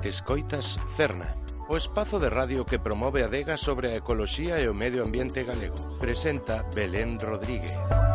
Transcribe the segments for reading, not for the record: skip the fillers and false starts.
Escoitas Cerna, o espazo de radio que promove a adega sobre a ecoloxía e o medio ambiente galego. Presenta Belén Rodríguez.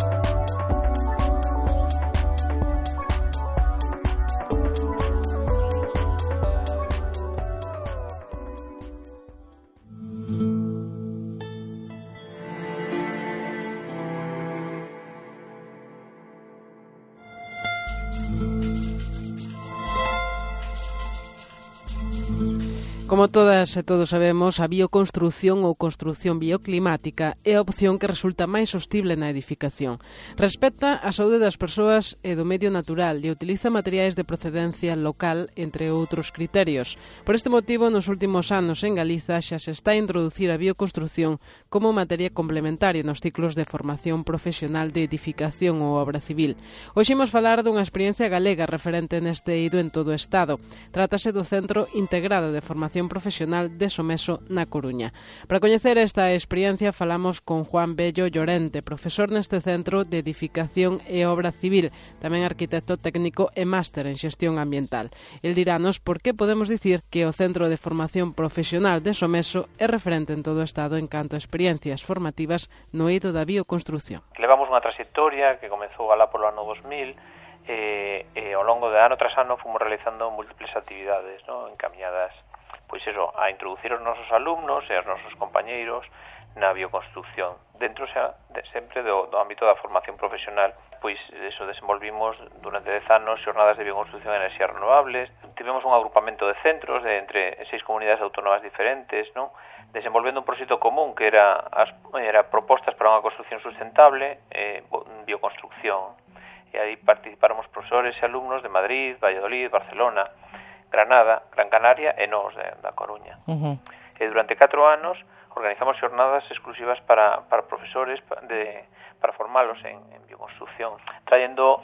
Como todas e todos sabemos, a bioconstrución ou construción bioclimática é a opción que resulta máis sostible na edificación. Respecta a saúde das persoas e do medio natural e utiliza materiais de procedencia local, entre outros criterios. Por este motivo, nos últimos anos en Galiza xa se está a introducir a bioconstrución como materia complementaria nos ciclos de formación profesional de edificación ou obra civil. Hoxe imos falar dunha experiencia galega referente neste eido en todo o Estado. Trátase do Centro Integrado de Formación Profesional de Someso na Coruña. Para coñecer esta experiencia falamos con Juan Bello Llorente, profesor neste centro de edificación e obra civil, tamén arquitecto técnico e máster en xestión ambiental. El dirános por que podemos dicir que o Centro de Formación Profesional de Someso é referente en todo o Estado en canto a experiencias formativas no eido da bioconstrución. Levamos unha trayectoria que comezou alá polo ano 2000 e ao longo de ano tras ano fomos realizando múltiples actividades, encaminhadas pois eso, a introducir os nosos alumnos e os nosos compañeiros na bioconstrucción. Dentro sempre do ámbito da formación profesional, pois eso, desenvolvimos durante 10 anos xornadas de bioconstrucción de enerxías renovables. Tivemos un agrupamento de centros entre 6 comunidades autónomas diferentes, desenvolvendo un proxecto común que era propostas para unha construcción sustentable, bioconstrucción. E aí participáramos profesores e alumnos de Madrid, Valladolid, Barcelona, Granada, Gran Canaria e nós da Coruña. E durante 4 anos organizamos xornadas exclusivas para profesores para formalos en bioconstrucción, traendo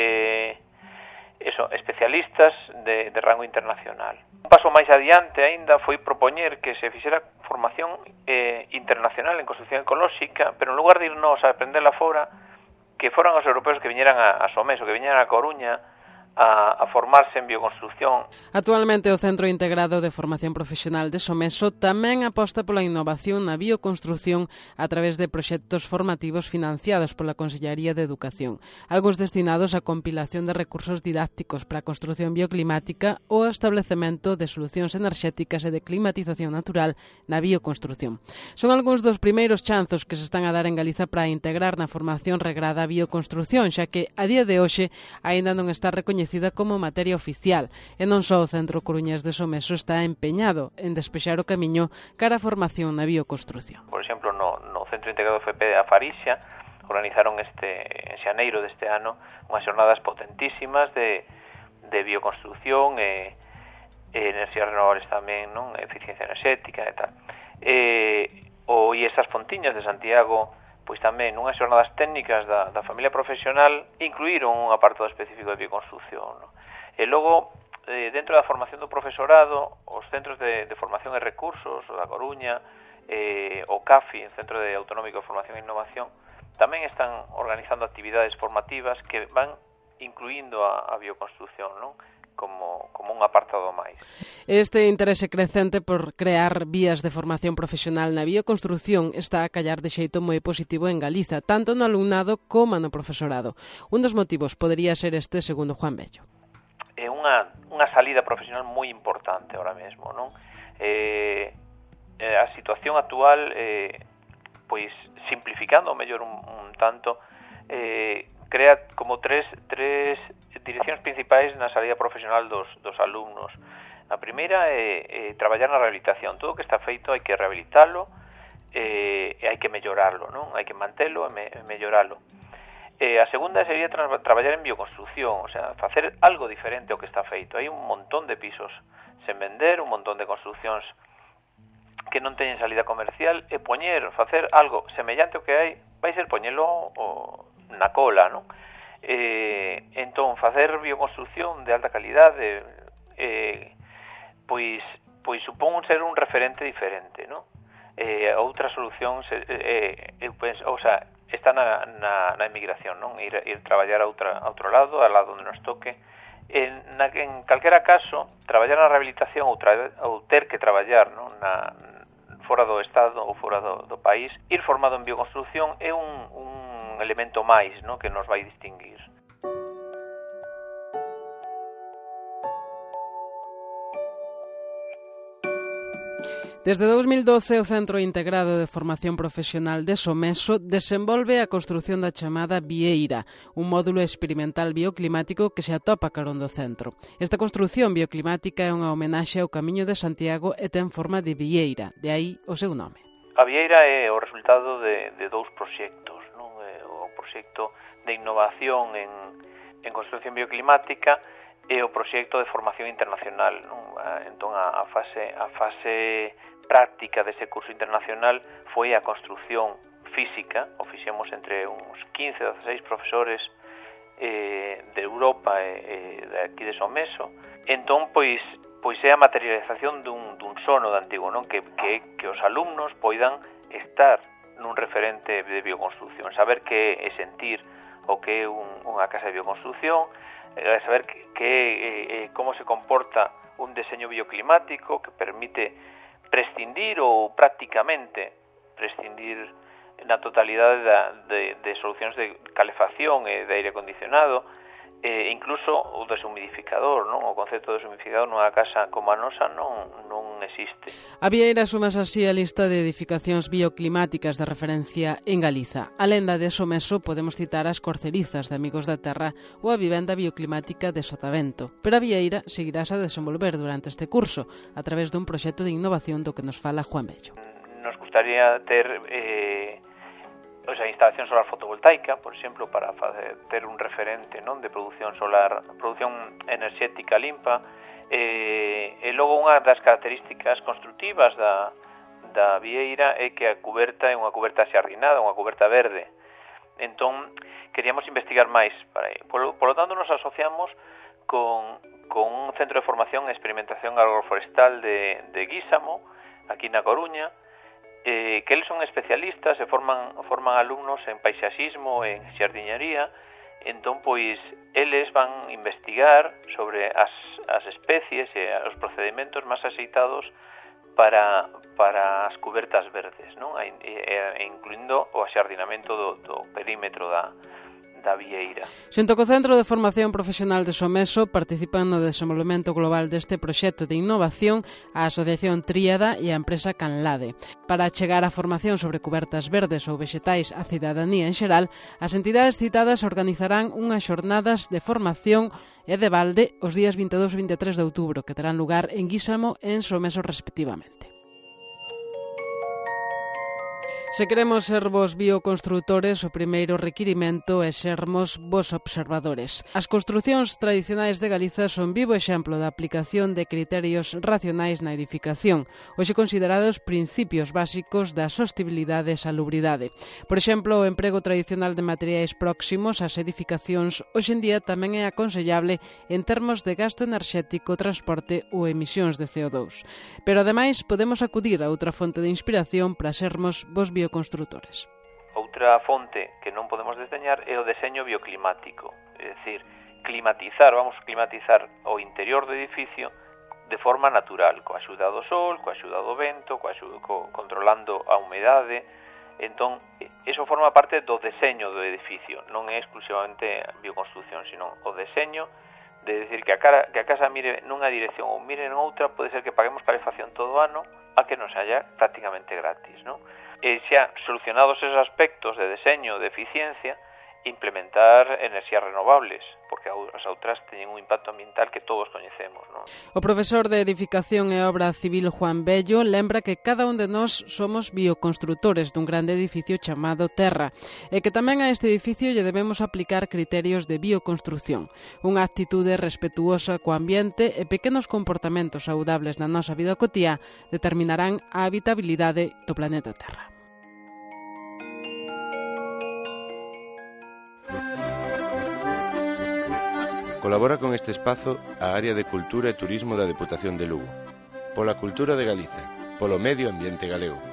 especialistas de rango internacional. Un paso máis adiante aínda foi propoñer que se fixera formación internacional en construcción ecolóxica, pero en lugar de irnos a aprendela fora, que foran os europeos que viñeran a Someso, que viñeran a Coruña a formarse en bioconstrucción. Actualmente o Centro Integrado de Formación Profesional de Someso tamén aposta pola innovación na bioconstrucción a través de proxectos formativos financiados pola Consellería de Educación, algúns destinados á compilación de recursos didácticos para a construcción bioclimática ou ao establecemento de solucións enerxéticas e de climatización natural na bioconstrucción. Son algúns dos primeiros chanzos que se están a dar en Galiza para integrar na formación regrada a bioconstrucción, xa que a día de hoxe aínda non está recoñecida como materia oficial, e non só o Centro Coruñés de Someso está empeñado en despexar o camiño cara a formación na bioconstrucción. Por exemplo, no Centro Integrado FP de Afarixa organizaron en xaneiro deste ano unhas xornadas potentísimas de bioconstrucción e enerxías renovables tamén, eficiencia enerxética e tal. E esas Fontiñas de Santiago, pois tamén nunhas xornadas técnicas da familia profesional incluíron un apartado específico de bioconstrucción. E logo, dentro da formación do profesorado, os centros de formación e recursos, o da Coruña, o CAFI, o Centro Autonómico de Formación e Innovación, tamén están organizando actividades formativas que van incluindo a bioconstrucción, como un apartado máis. Este interese crecente por crear vías de formación profesional na bioconstrucción está a callar de xeito moi positivo en Galiza, tanto no alumnado como no profesorado. Un dos motivos podería ser este, segundo Juan Bello. É unha salida profesional moi importante ahora mesmo, a situación actual, pois simplificando o mellor un tanto, crea como tres direccións principais na salida profesional dos alumnos. A primeira é traballar na rehabilitación. Todo o que está feito hai que rehabilitalo e hai que mellorarlo, hai que mantelo e melloralo. A segunda sería traballar en bioconstrucción, o sea, facer algo diferente ao que está feito. Hai un montón de pisos sen vender, un montón de construccións que non teñen salida comercial, e facer algo semellante ao que hai, vai ser poñelo na cola, entón, facer bioconstrucción de alta calidade pois supón ser un referente diferente, outra solución está na emigración, ir traballar a outro lado, ao lado onde nos toque, En calquera caso, traballar na rehabilitación ou ter que traballar, non, fora do Estado ou fora do país, ir formado en bioconstrucción é un elemento máis, non, que nos vai distinguir. Desde 2012, o Centro Integrado de Formación Profesional de Someso desenvolve a construción da chamada Vieira, un módulo experimental bioclimático que se atopa carón do centro. Esta construción bioclimática é unha homenaxe ao Camiño de Santiago e ten forma de vieira, de aí o seu nome. A Vieira é o resultado de dous proxectos, non? O proxecto de innovación en construción bioclimática e o proxecto de formación internacional, non? Entón, a fase práctica dese curso internacional foi a construción física, o fixemos entre uns 15 ou 16 profesores de Europa e de aquí de Someso. Entón, pois é a materialización dun sono de antigo, non? Que os alumnos poidan estar nun referente de bioconstrucción, saber que é sentir o que é unha casa de bioconstrucción, saber como se comporta un deseño bioclimático que permite prescindir ou prácticamente prescindir na totalidade de solucións de calefacción e de aire acondicionado, e incluso o deshumidificador, non? O concepto de deshumidificador nunha casa como a nosa non existe. A Vieira sumas así a lista de edificacións bioclimáticas de referencia en Galiza. Alén da de Someso, podemos citar as Corcerizas de Amigos da Terra ou a vivenda bioclimática de Sotavento. Pero a Vieira seguirás a desenvolver durante este curso a través dun proxecto de innovación do que nos fala Juan Bello. Nos gustaría ter instalación solar fotovoltaica, por exemplo, para ter un referente, non, de produción solar, produción enerxética limpa, e logo unha das características constructivas da Vieira é que a cuberta é unha cuberta xardinada, unha cuberta verde. Entón, queríamos investigar máis para aí. Por lo tanto, nos asociamos con un centro de formación e experimentación agroforestal de Guísamo, aquí na Coruña, que eles son especialistas e forman alumnos en paisaxismo e en xardiñería. Entón, pois, eles van investigar sobre as especies e os procedimentos máis axeitados para as cubertas verdes, non? Incluindo o axardinamento do perímetro da Vieira. Xunto co Centro de Formación Profesional de Someso participan no desenvolvemento global deste proxecto de innovación a Asociación Tríada e a empresa Canlade. Para chegar a formación sobre cubertas verdes ou vexetais á cidadanía en xeral, as entidades citadas organizarán unhas xornadas de formación e de balde os días 22 e 23 de outubro, que terán lugar en Guísamo e en Someso respectivamente. Se queremos ser vos bioconstrutores, o primeiro requirimento é sermos vos observadores. As construcións tradicionais de Galiza son vivo exemplo da aplicación de criterios racionais na edificación, hoxe considerados principios básicos da sostibilidade e salubridade. Por exemplo, o emprego tradicional de materiais próximos ás edificacións hoxe en día tamén é aconsellable en termos de gasto enerxético, transporte ou emisións de CO2. Pero ademais podemos acudir a outra fonte de inspiración para sermos vos bioconstrutores. Outra fonte que non podemos desdeñar é o deseño bioclimático, é dicir, vamos a climatizar o interior do edificio de forma natural, coa axuda do sol, coa axuda do vento, controlando a humedade. Entón, iso forma parte do deseño do edificio, non é exclusivamente bioconstrucción, sino o deseño de decir que a casa mire nunha dirección ou mire en outra, pode ser que paguemos calefacción todo o ano a que nos haya prácticamente gratis, non? E xa solucionados esos aspectos de deseño, de eficiencia, implementar enerxías renovables, porque as outras teñen un impacto ambiental que todos coñecemos, non? O profesor de Edificación e Obra Civil Juan Bello lembra que cada un de nós somos bioconstrutores dun grande edificio chamado Terra, e que tamén a este edificio lle debemos aplicar criterios de bioconstrucción, unha actitude respetuosa co ambiente e pequenos comportamentos saudables na nosa vida cotiá determinarán a habitabilidade do planeta Terra. Colabora con este espazo a Área de Cultura e Turismo da Deputación de Lugo, pola cultura de Galiza, polo medio ambiente galego.